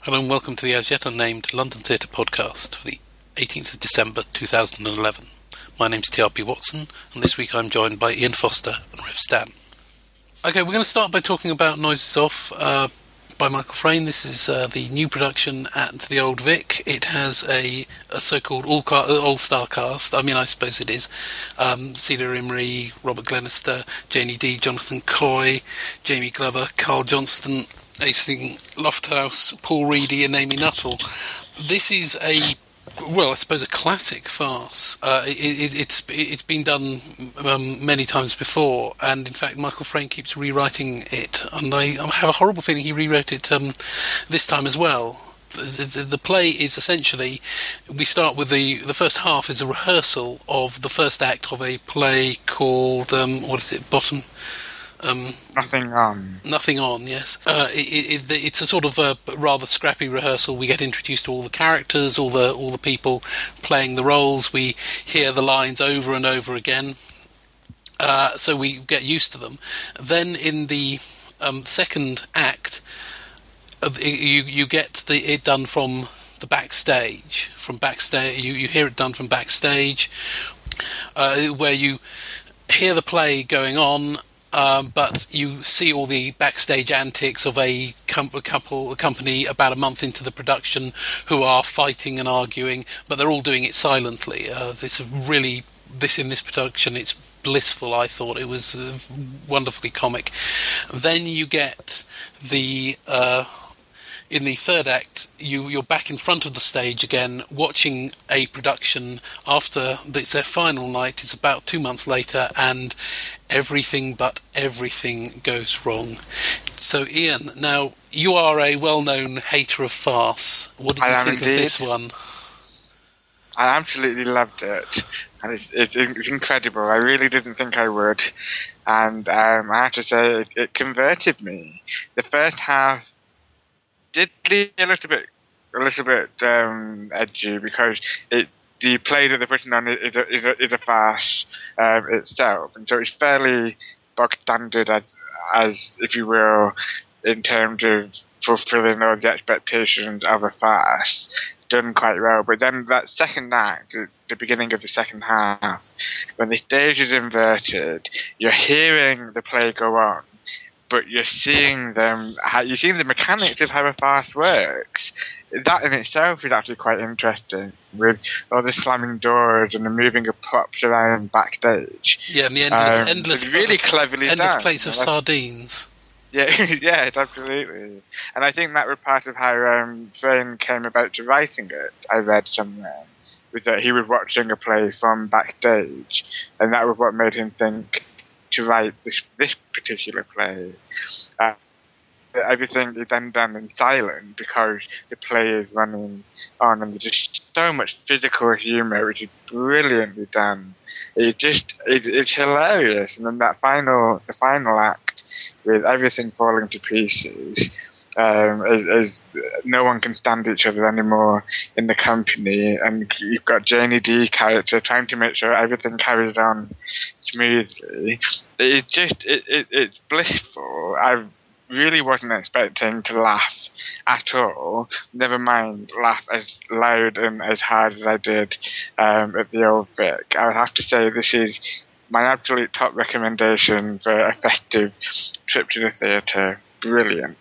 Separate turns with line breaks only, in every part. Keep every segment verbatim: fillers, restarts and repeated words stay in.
Hello and welcome to the As Yet Unnamed London Theatre Podcast for the eighteenth of December two thousand eleven. My name's T R P Watson, and this week I'm joined by Ian Foster and Rev Stan. Okay, we're going to start by talking about Noises Off uh, by Michael Frayn. This is uh, the new production at the Old Vic. It has a, a so-called all-car, all-star cast. I mean, I suppose it is. Um, Celia Imrie, Robert Glenister, Janie Dee, Jonathan Coy, Jamie Glover, Carl Johnston, Aisling Lofthouse, Paul Reedy and Amy Nuttall. This is a, well, I suppose a classic farce. Uh, it, it, it's it's been done um, many times before, and in fact Michael Frayn keeps rewriting it, and I, I have a horrible feeling he rewrote it um, this time as well. The, the, the play is essentially, we start with the the first half is a rehearsal of the first act of a play called, um, what is it, Bottom... Um,
Nothing on.
Nothing on, yes. Uh, it, it, it's a sort of a rather scrappy rehearsal. We get introduced to all the characters, all the all the people playing the roles. We hear the lines over and over again, uh, so we get used to them. Then in the um, second act, uh, you you get the, it done from the backstage. From backstage, you, you hear it done from backstage, uh, where you hear the play going on. Um, but you see all the backstage antics of a, com- a couple, a company about a month into the production who are fighting and arguing, but they're all doing it silently. Uh, this really, this in this production, it's blissful. I thought it was uh, wonderfully comic. Then you get the. Uh, In the third act, you, you're back in front of the stage again, watching a production after it's their final night. It's about two months later, and everything but everything goes wrong. So, Ian, now, you are a well-known hater of farce. What did you
I
think
am
of this one?
I absolutely loved it, and it's, it's, it's incredible. I really didn't think I would, and um, I have to say, it, it converted me. The first half did leave a little bit, a little bit um, edgy because it the play that they're putting on is a, is a, is a farce um, itself, and so it's fairly bog standard as, as, if you will, in terms of fulfilling all the expectations of a farce, done quite well. But then that second act, the beginning of the second half, when the stage is inverted, you're hearing the play go on, but you're seeing them, how, you're seeing the mechanics of how a farce works. That in itself is actually quite interesting, with all the slamming doors and the moving of props around backstage.
Yeah, and the endless,
um,
endless,
it's really cleverly
endless
done.
plates of sardines.
Yeah, yeah, absolutely. And I think that was part of how um, Frayn came about to writing it. I read somewhere, was that he was watching a play from backstage, and that was what made him think to write this this particular play. Uh, everything is then done in silence because the play is running on, and there's just so much physical humour, which is brilliantly done. It just it, it's hilarious, and then that final the final act with everything falling to pieces. Um, as, as no one can stand each other anymore in the company, and you've got Janie Dee character trying to make sure everything carries on smoothly. It's just it, it, it's blissful. I really wasn't expecting to laugh at all. Never mind laugh as loud and as hard as I did um, at the Old Vic. I would have to say this is my absolute top recommendation for a festive trip to the theatre. Brilliant.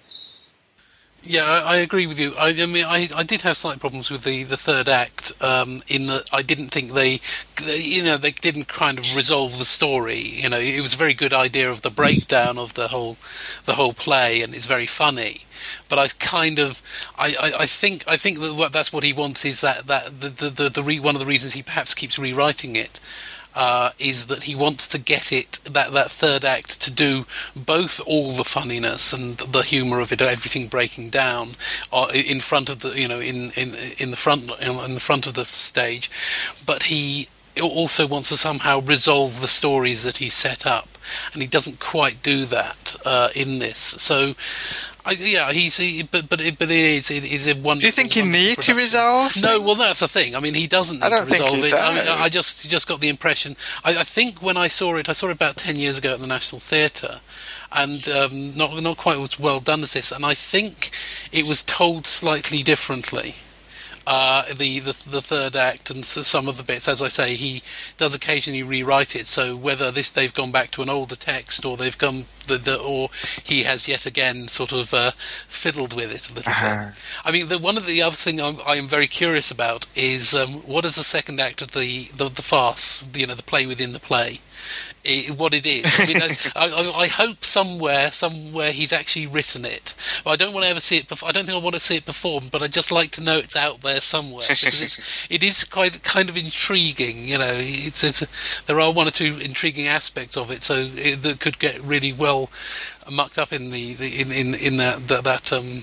Yeah, I, I agree with you. I, I mean, I, I did have slight problems with the, the third act, um, in that I didn't think they, you know, they didn't kind of resolve the story. You know, it was a very good idea of the breakdown of the whole, the whole play, and it's very funny. But I kind of, I, I, I think, I think that what, that's what he wants is that, that the, the, the, the re, one of the reasons he perhaps keeps rewriting it. Uh, is that he wants to get it, that, that third act, to do both all the funniness and the humour of it, everything breaking down, uh, in front of the, you know, in, in, in the front, in the front of the stage, but he also wants to somehow resolve the stories that he set up, and he doesn't quite do that uh, in this. So I, yeah, he's he, but but it, but it is it is a wonderful.
Do you think you need
production.
to resolve?
No, well that's the thing. I mean, he doesn't need
I don't
to resolve
think he
it. I, mean,
does.
I just just got the impression. I, I think when I saw it, I saw it about ten years ago at the National Theatre, and um, not not quite as well done as this. And I think it was told slightly differently. Uh, the, the the third act and so some of the bits, as I say, he does occasionally rewrite it. So whether this they've gone back to an older text, or they've come the, the or he has yet again sort of uh, fiddled with it a little uh-huh. bit. I mean, the, one of the other thing I'm, I am very curious about is um, what is the second act of the, the the farce? You know, the play within the play. It, what it is. I mean, I, I, I hope somewhere, somewhere he's actually written it. But I don't want to ever see it. Before, I don't think I want to see it performed. But I just like to know it's out there somewhere because it's, it is quite kind of intriguing. You know, it's, it's there are one or two intriguing aspects of it, so it, that could get really well mucked up in the, the in, in in that that, that um.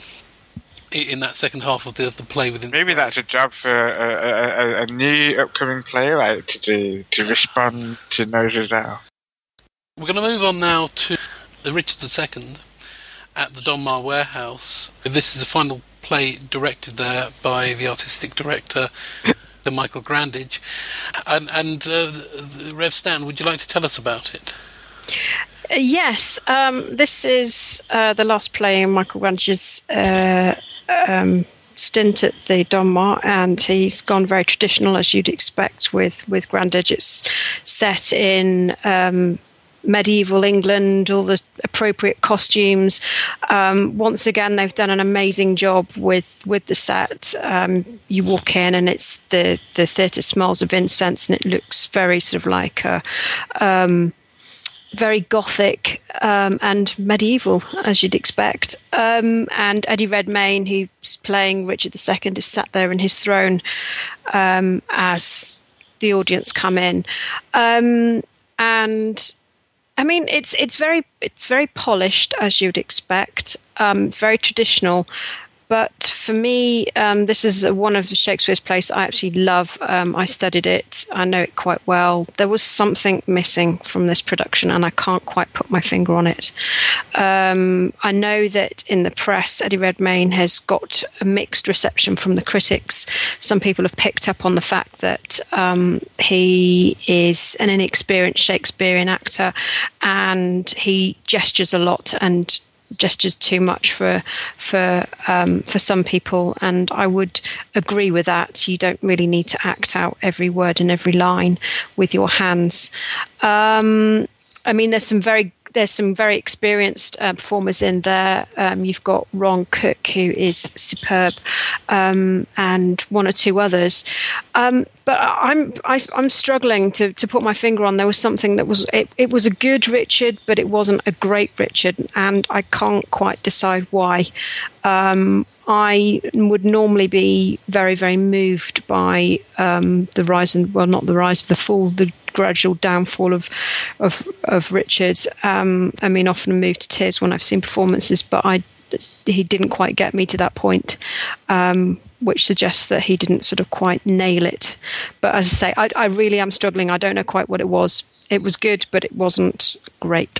in that second half of the, the play within.
Maybe that's a job for a, a, a new upcoming playwright to do, to respond to Noses Out.
We're going to move on now to the Richard the Second at the Donmar Warehouse. This is a final play directed there by the artistic director, Michael Grandage. And, and uh, Rev Stan, would you like to tell us about it?
Uh, yes, um, this is uh, the last play in Michael Grandage's uh, um, stint at the Donmar, and he's gone very traditional, as you'd expect with, with Grandage. It's set in um, medieval England, all the appropriate costumes. Um, once again, they've done an amazing job with, with the set. Um, you walk in and it's the, the theatre smells of incense, and it looks very sort of like a... Um, very gothic um, and medieval, as you'd expect. Um, and Eddie Redmayne, who's playing Richard the Second, is sat there in his throne um, as the audience come in. Um, and I mean, it's it's very it's very polished, as you'd expect, um, very traditional. But for me, um, this is one of Shakespeare's plays that I absolutely love. Um, I studied it. I know it quite well. There was something missing from this production, and I can't quite put my finger on it. Um, I know that in the press, Eddie Redmayne has got a mixed reception from the critics. Some people have picked up on the fact that um, he is an inexperienced Shakespearean actor, and he gestures a lot and gestures too much for for um, for some people, and I would agree with that. You don't really need to act out every word and every line with your hands. Um, I mean, there's some very there's some very experienced uh, performers in there. Um, you've got Ron Cook, who is superb, um, and one or two others. Um, but I'm I, I'm struggling to, to put my finger on. There was something that was it, it was a good Richard, but it wasn't a great Richard, and I can't quite decide why. Um, I would normally be very, very moved by um, the rise and well, not the rise, the fall, the gradual downfall of of, of Richard. Um, I mean, often moved to tears when I've seen performances, but I he didn't quite get me to that point, um, which suggests that he didn't sort of quite nail it. But as I say, I, I really am struggling. I don't know quite what it was. It was good, but it wasn't great.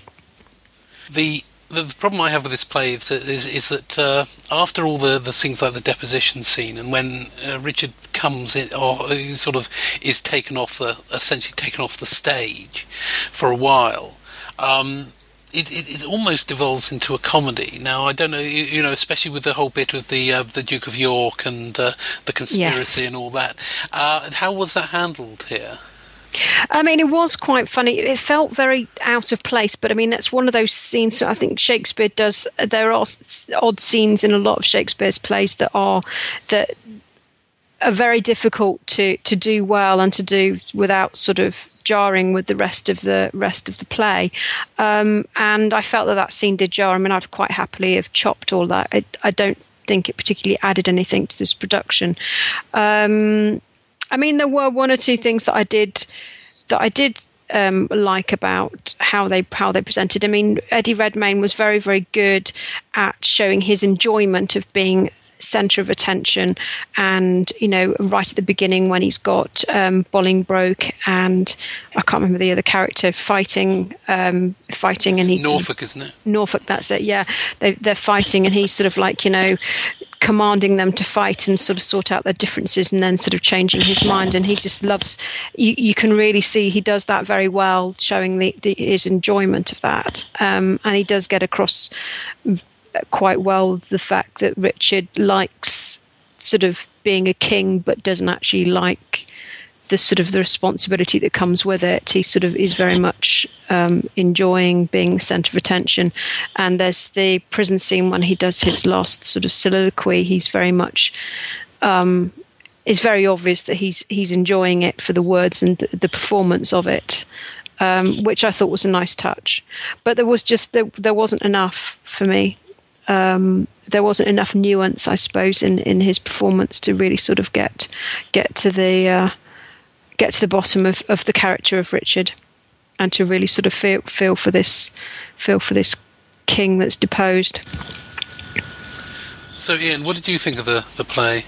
The The, the problem I have with this play is, is, is that uh, after all the, the things like the deposition scene, and when uh, Richard comes in, or uh, sort of is taken off the, essentially taken off the stage for a while, um, it, it, it almost devolves into a comedy. Now, I don't know, you, you know, especially with the whole bit of the uh, the Duke of York and uh, the conspiracy yes. and all that. Uh, how was that handled here?
I mean, it was quite funny. It felt very out of place, but I mean, that's one of those scenes that I think Shakespeare does. There are odd scenes in a lot of Shakespeare's plays that are that are very difficult to, to do well and to do without sort of jarring with the rest of the rest of the play. Um, and I felt that that scene did jar. I mean, I'd quite happily have chopped all that. I, I don't think it particularly added anything to this production. Um, I mean, there were one or two things that I did that I did um, like about how they how they presented. I mean, Eddie Redmayne was very, very good at showing his enjoyment of being centre of attention. And, you know, right at the beginning when he's got um, Bolingbroke and I can't remember the other character fighting, um, fighting, and he's
Norfolk, isn't it?
Norfolk, that's it. Yeah, they, they're fighting, and he's sort of like, you know, commanding them to fight and sort of sort out their differences, and then sort of changing his mind. And he just loves. You, you can really see he does that very well, showing the, the his enjoyment of that. Um, and he does get across quite well the fact that Richard likes sort of being a king, but doesn't actually like the sort of the responsibility that comes with it. He sort of is very much um, enjoying being the centre of attention. And there's the prison scene when he does his last sort of soliloquy. He's very much, um, it's very obvious that he's he's enjoying it for the words and the, the performance of it, um, which I thought was a nice touch. But there was just, there, there wasn't enough for me. Um, there wasn't enough nuance, I suppose, in, in his performance to really sort of get get to the... Uh, get to the bottom of, of the character of Richard, and to really sort of feel feel for this feel for this king that's deposed.
So, Ian, what did you think of the, the play?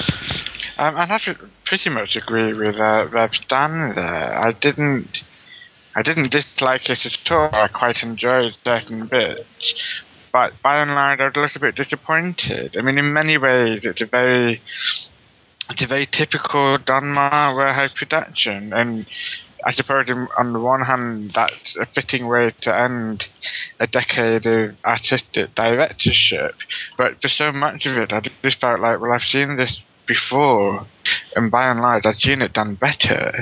Um, I'd have to pretty much agree with uh, Rev Dan there. I didn't I didn't dislike it at all. I quite enjoyed certain bits, but by and large, I was a little bit disappointed. I mean, in many ways, it's a very It's a very typical Donmar warehouse production, and I suppose on the one hand that's a fitting way to end a decade of artistic directorship, but for so much of it I just felt like, well, I've seen this before, and by and large I've seen it done better.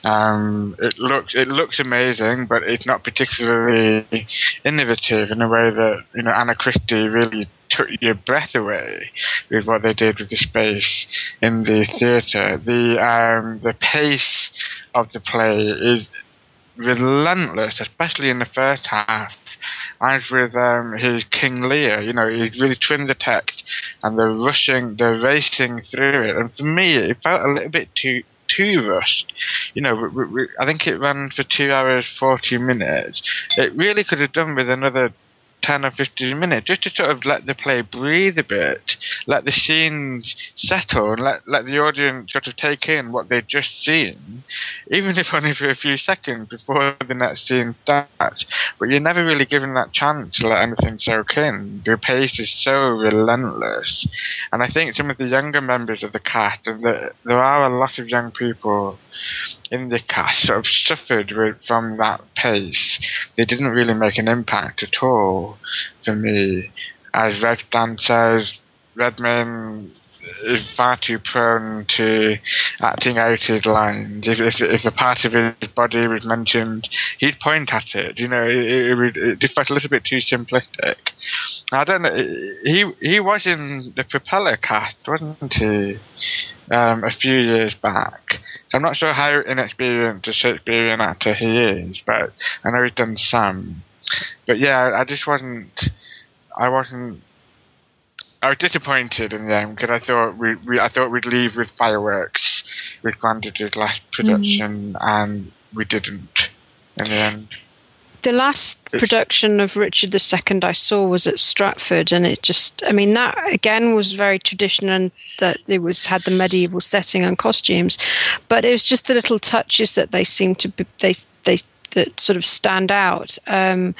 Um, it looks it looks amazing, but it's not particularly innovative in a way that, you know, Anna Christie really took your breath away with what they did with the space in the theatre. The um, the pace of the play is relentless, especially in the first half. As with um, his King Lear, you know, he's really trimmed the text, and they're rushing, they're racing through it. And for me, it felt a little bit too too rushed. You know, we, we, I think it ran for two hours forty minutes. It really could have done with another ten or fifteen minutes, just to sort of let the play breathe a bit, let the scenes settle, and let, let the audience sort of take in what they've just seen, even if only for a few seconds before the next scene starts. But you're never really given that chance to let anything soak in. The pace is so relentless. And I think some of the younger members of the cast, and the, there are a lot of young people in the cast, sort of suffered with, from that pace. They didn't really make an impact at all for me. As Rev Dan says, Redmayne is far too prone to acting out his lines. If, if, if a part of his body was mentioned, he'd point at it. You know, it, it, it just felt a little bit too simplistic. I don't know. He he was in the Propeller cast, wasn't he? Um, a few years back. So I'm not sure how inexperienced a Shakespearean actor he is, but I know he's done some. But yeah, I just wasn't. I wasn't. I was disappointed in them because I thought we, we I thought we'd leave with fireworks with Grandage's last production, mm-hmm. and we didn't in the end.
The last it's, production of Richard the Second I saw was at Stratford, and it just, I mean, that again was very traditional, and that it was had the medieval setting and costumes, but it was just the little touches that they seem to be, they they that sort of stand out. Um,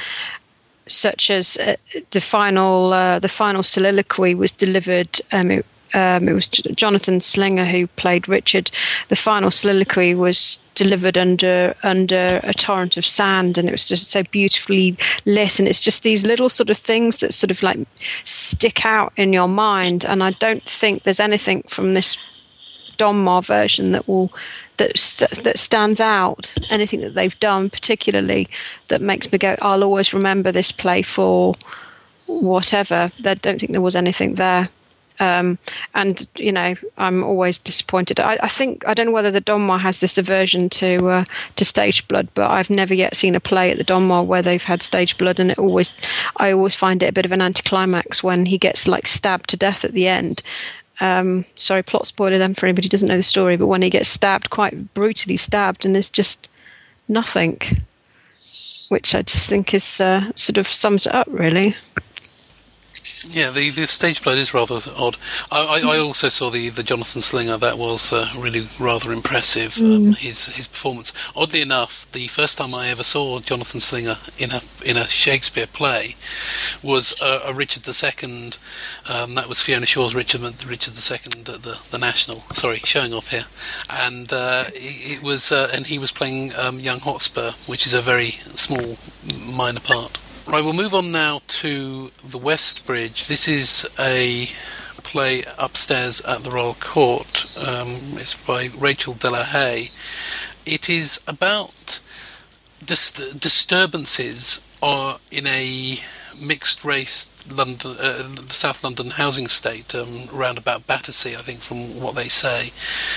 such as uh, the final uh, the final soliloquy was delivered. Um, it, um, it was Jonathan Slinger who played Richard. The final soliloquy was delivered under under a torrent of sand, and it was just so beautifully lit. And it's just these little sort of things that sort of like stick out in your mind. And I don't think there's anything from this Donmar version that will. That, st- that stands out, anything that they've done particularly that makes me go, I'll always remember this play for whatever. I don't think there was anything there. Um, and, you know, I'm always disappointed. I, I think, I don't know whether the Donmar has this aversion to uh, to stage blood, but I've never yet seen a play at the Donmar where they've had stage blood, and it always, I always find it a bit of an anticlimax when he gets, like, stabbed to death at the end. Um, sorry, plot spoiler then for anybody who doesn't know the story, but when he gets stabbed, quite brutally stabbed, and there's just nothing, which I just think is uh, sort of sums it up, really.
Yeah, the, the stage play is rather odd. I, I, I also saw the, the Jonathan Slinger. That was uh, really rather impressive.
Mm.
Um, his his performance. Oddly enough, the first time I ever saw Jonathan Slinger in a in a Shakespeare play was uh, a Richard the Second. Um, that was Fiona Shaw's Richard Richard the Second at the the National. Sorry, showing off here, and uh, it, it was uh, and he was playing um, young Hotspur, which is a very small minor part. Right, we'll move on now to The West Bridge. This is a play upstairs at the Royal Court. Um, it's by Rachel de la Haye. It is about dis- disturbances uh, in a mixed-race London, uh, South London housing estate, um, around about Battersea, I think, from what they say.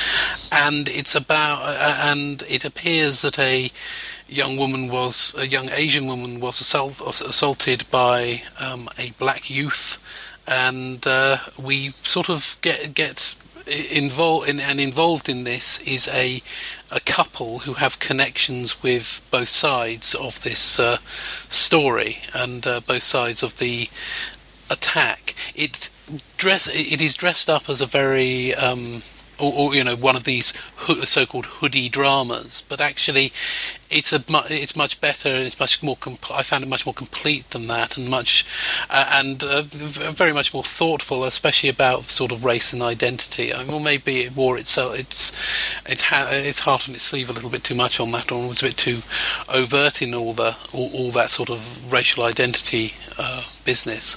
And it's about, uh, and it appears that a young woman was a young Asian woman was assault, assaulted by um, a black youth, and uh, we sort of get get involved in, and involved in this is a a couple who have connections with both sides of this uh, story and uh, both sides of the attack. It dress it is dressed up as a very um, Or, or, you know, one of these ho- so-called hoodie dramas, but actually, it's a mu- it's much better. It's much more. Com- I found it much more complete than that, and much, uh, and uh, v- very much more thoughtful, especially about sort of race and identity. I mean, well, maybe it wore itself. It's it's ha- its heart on its sleeve a little bit too much on that, or was a bit too overt in all the all, all that sort of racial identity uh, business.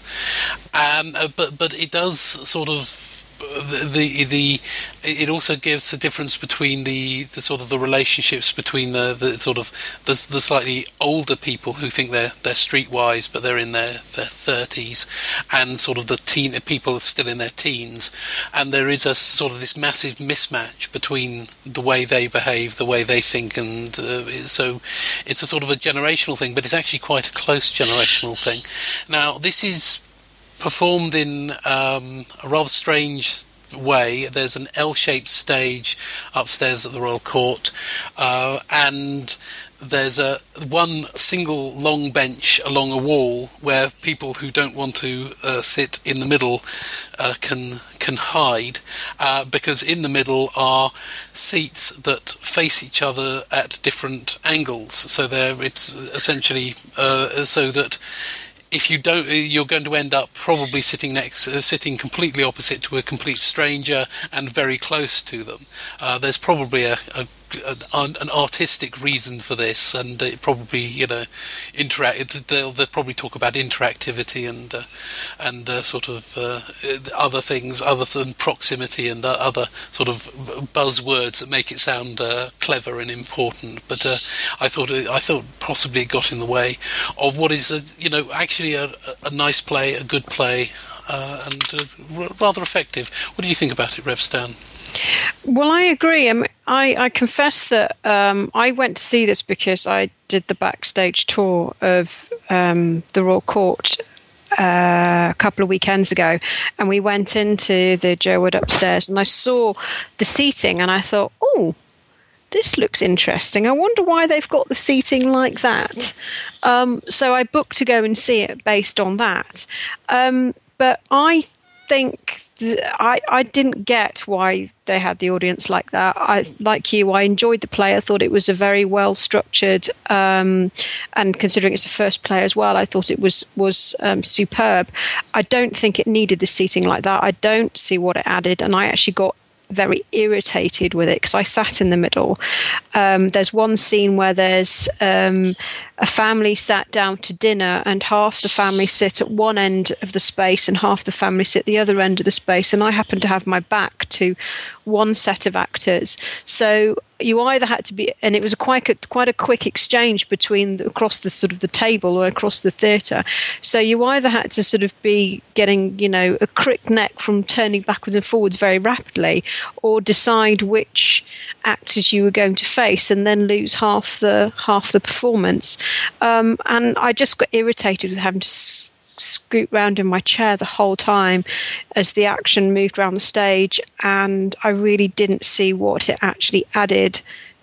Um, uh, but but it does sort of. The, the the it also gives a difference between the, the sort of the relationships between the, the sort of the, the slightly older people who think they're they're streetwise but they're in their their thirties, and sort of the teen people still in their teens, and there is a sort of this massive mismatch between the way they behave, the way they think, and uh, so it's a sort of a generational thing, but it's actually quite a close generational thing. Now this is performed in um, a rather strange way. There's an L-shaped stage upstairs at the Royal Court, uh, and there's a one single long bench along a wall where people who don't want to uh, sit in the middle uh, can can hide, uh, because in the middle are seats that face each other at different angles. So there, it's essentially uh, so that if you don't, you're going to end up probably sitting next, uh, sitting completely opposite to a complete stranger and very close to them. Uh, there's probably a, a an, an artistic reason for this, and it probably, you know, interact. They'll, they'll probably talk about interactivity and uh, and uh, sort of uh, other things other than proximity and uh, other sort of buzzwords that make it sound uh, clever and important. But uh, I thought it, I thought possibly it got in the way of what is, a, you know, actually a, a nice play, a good play, uh, and uh, r- rather effective. What do you think about it, Rev Stan?
Well, I agree. I, mean, I, I confess that um, I went to see this because I did the backstage tour of um, the Royal Court uh, a couple of weekends ago, and we went into the Joe Wood upstairs, and I saw the seating, and I thought, oh, this looks interesting. I wonder why they've got the seating like that. Um, so I booked to go and see it based on that. Um, but I think th- I, I didn't get why they had the audience like that. I, like you, I enjoyed the play. I thought it was a very well structured, um, and considering it's the first play as well, I thought it was was um, superb. I don't think it needed the seating like that. I don't see what it added, and I actually got very irritated with it because I sat in the middle. Um, there's one scene where there's um, a family sat down to dinner, and half the family sit at one end of the space and half the family sit at the other end of the space, and I happened to have my back to one set of actors. So you either had to be, and it was a quite a, quite a quick exchange between the, across the sort of the table or across the theatre. So you either had to sort of be getting, you know, a crick neck from turning backwards and forwards very rapidly, or decide which actors you were going to face, and then lose half the half the performance. Um, and I just got irritated with having to s- scoot round in my chair the whole time as the action moved around the stage, and I really didn't see what it actually added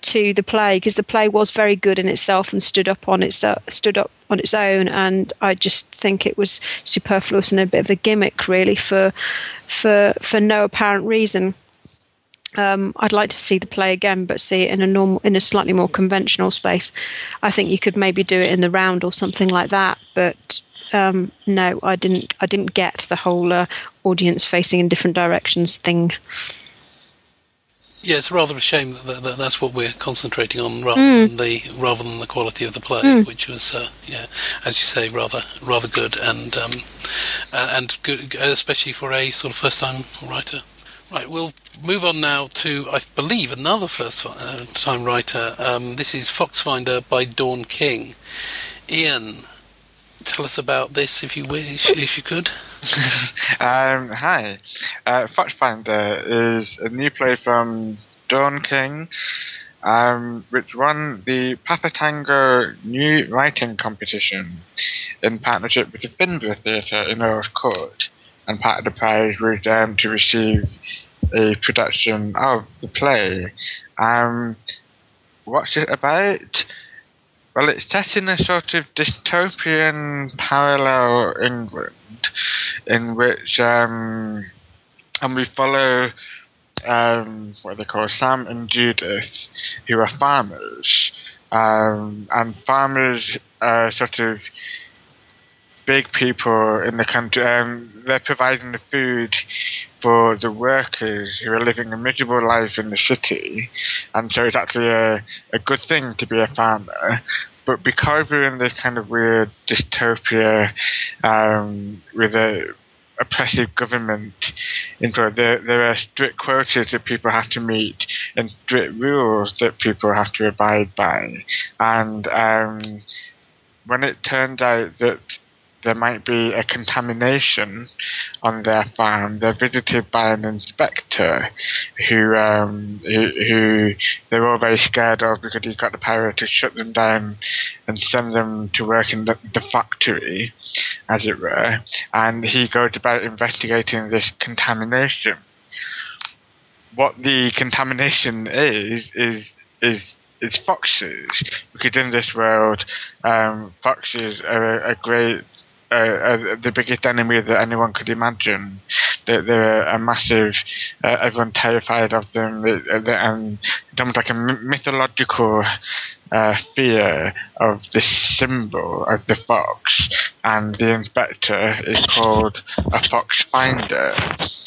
to the play, because the play was very good in itself and stood up on its uh, stood up on its own. And I just think it was superfluous and a bit of a gimmick, really, for for for no apparent reason. Um, I'd like to see the play again, but see it in a normal, in a slightly more conventional space. I think you could maybe do it in the round or something like that. But um, no, I didn't. I didn't get the whole uh, audience facing in different directions thing.
Yeah, it's rather a shame that, that that's what we're concentrating on, rather
mm.
than the rather than the quality of the play,
mm.
which was, uh, yeah, as you say, rather rather good and um, and good, especially for a sort of first time writer. Right, we'll move on now to, I believe, another first-time writer. Um, this is Foxfinder by Dawn King. Ian, tell us about this, if you wish, if you could.
um, hi. Uh, Foxfinder is a new play from Dawn King, um, which won the Papatango New Writing Competition in partnership with the Finborough Theatre in Earl's Court. And part of the prize was um, to receive a production of the play. Um, what's it about? Well, it's set in a sort of dystopian parallel England, in which, um, and we follow, um, what they call Sam and Judith, who are farmers, um, and farmers are sort of big people in the country. Um, they're providing the food for the workers who are living a miserable life in the city, and so it's actually a, a good thing to be a farmer. But because we're in this kind of weird dystopia um, with a oppressive government, there, there are strict quotas that people have to meet and strict rules that people have to abide by. And um, when it turns out that there might be a contamination on their farm, they're visited by an inspector who, um, who, who they're all very scared of, because he's got the power to shut them down and send them to work in the, the factory, as it were. And he goes about investigating this contamination. What the contamination is, is, is is foxes, because in this world, um, foxes are a, a great Uh, uh, the biggest enemy that anyone could imagine. They're, they're a massive, uh, everyone terrified of them, they're, they're, and it's almost like a mythological uh, fear of this symbol of the fox, and the inspector is called a fox finder.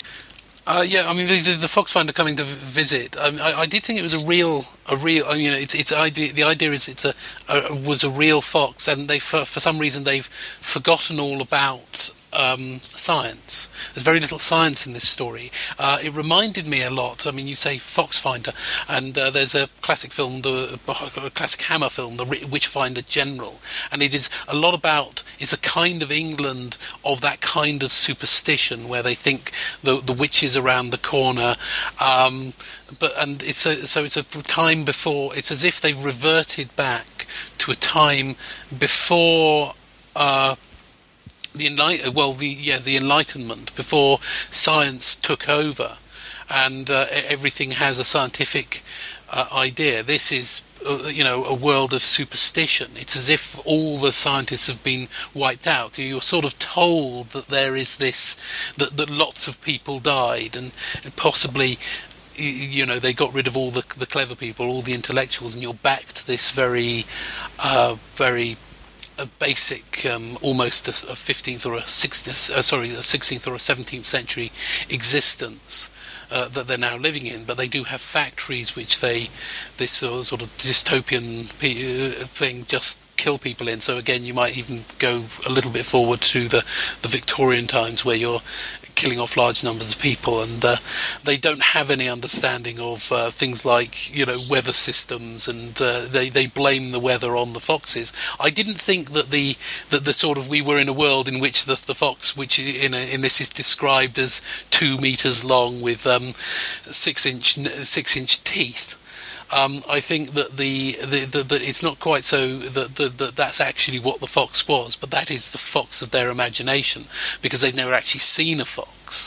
Uh, yeah, I mean, the, the Foxfinder coming to visit. I, mean, I, I did think it was a real, a real. I mean, it's it's idea. The idea is it's a, a was a real fox, and they for, for some reason they've forgotten all about um, science. There's very little science in this story. Uh, it reminded me a lot. I mean, you say Foxfinder, and uh, there's a classic film, the a classic Hammer film, The Witchfinder General, and it is a lot about. It's a kind of England of that kind of superstition where they think the the witch is around the corner, um, but and it's a, so it's a time before. It's as if they've reverted back to a time before. Uh, The enlight- well, the yeah, the Enlightenment, before science took over, and uh, everything has a scientific uh, idea. This is, uh, you know, a world of superstition. It's as if all the scientists have been wiped out. You're sort of told that there is this, that that lots of people died, and possibly, you know, they got rid of all the the clever people, all the intellectuals, and you're back to this very, uh, very. a basic, um, almost a, a fifteenth or a sixteenth, uh, sorry, a sixteenth or a seventeenth century existence uh, that they're now living in. But they do have factories which they, this uh, sort of dystopian p- thing, just kill people in. So again, you might even go a little bit forward to the, the Victorian times where you're killing off large numbers of people, and uh, they don't have any understanding of uh, things like, you know, weather systems, and uh, they they blame the weather on the foxes. I didn't think that the that the sort of we were in a world in which the the fox, which in a, in this is described as two meters long with um, six inch six inch teeth. Um, I think that the, the, the, the it's not quite so that, that, that that's actually what the fox was, but that is the fox of their imagination, because they've never actually seen a fox.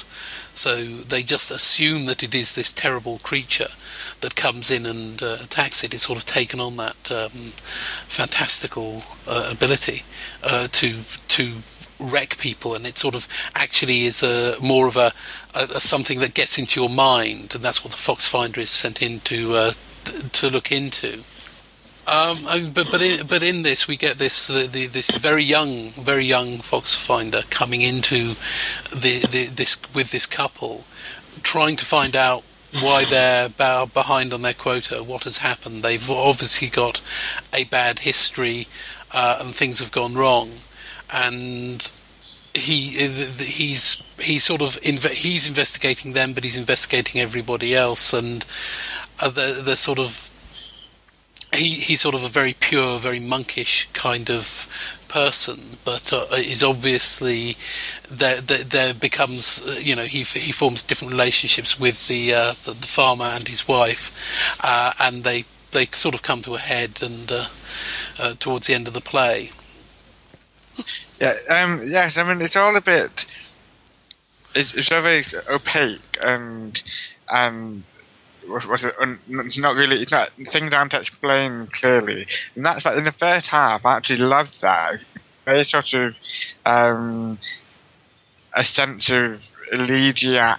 So they just assume that it is this terrible creature that comes in and uh, attacks it. It's sort of taken on that um, fantastical uh, ability uh, to to wreck people, and it sort of actually is a more of a, a, a something that gets into your mind, and that's what the Fox Finder is sent in to uh, to look into. Um, I mean, but but in, but in this we get this uh, the, this very young very young Fox Finder coming into the, the this with this couple, trying to find out why they're behind on their quota, what has happened. They've obviously got a bad history, uh, and things have gone wrong, and he he's he's sort of inve- he's investigating them, but he's investigating everybody else, and uh, the the sort of. He he's sort of a very pure, very monkish kind of person, but uh, is obviously there. There, there becomes uh, you know he he forms different relationships with the uh, the, the farmer and his wife, uh, and they they sort of come to a head and uh, uh, towards the end of the play.
Yeah. Um. Yes. I mean, it's all a bit. It's, it's very opaque and and. Was, was it, it's not really. It's not, things aren't explained clearly, and that's like in the first half. I actually loved that. Very sort of um, a sense of elegiac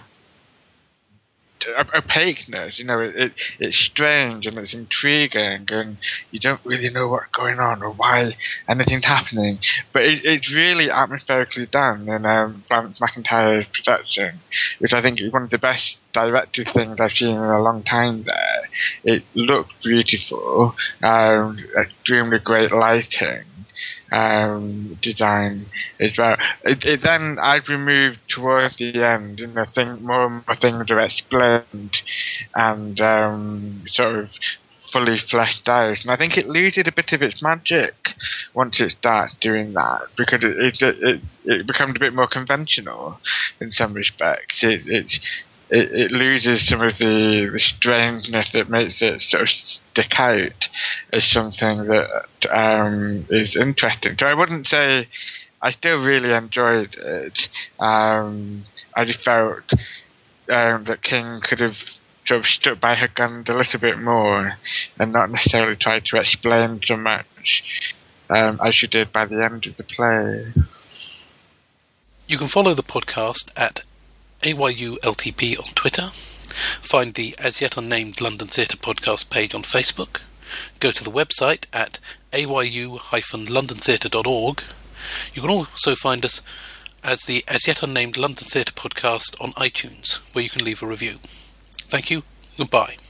opaqueness. You know, it, it it's strange and it's intriguing, and you don't really know what's going on or why anything's happening. But it, it's really atmospherically done in um, Florence McIntyre's production, which I think is one of the best directed things I've seen in a long time there. It looked beautiful, um, extremely great lighting, um, design as well. It, it then, as we moved towards the end, you know, thing, more and more things are explained and um, sort of fully fleshed out, and I think it loses a bit of its magic once it starts doing that, because it it, it, it becomes a bit more conventional in some respects. It, it It, it loses some of the, the strangeness that makes it sort of stick out as something that um, is interesting. So I wouldn't say I still really enjoyed it. Um, I just felt um, that King could have sort of stuck by her guns a little bit more and not necessarily tried to explain so much um, as she did by the end of the play.
You can follow the podcast at A Y U L T P on Twitter, find the As Yet Unnamed London Theatre podcast page on Facebook, go to the website at a y u dash london theatre dot org. You can also find us as the As Yet Unnamed London Theatre podcast on iTunes, where you can leave a review. Thank you, goodbye.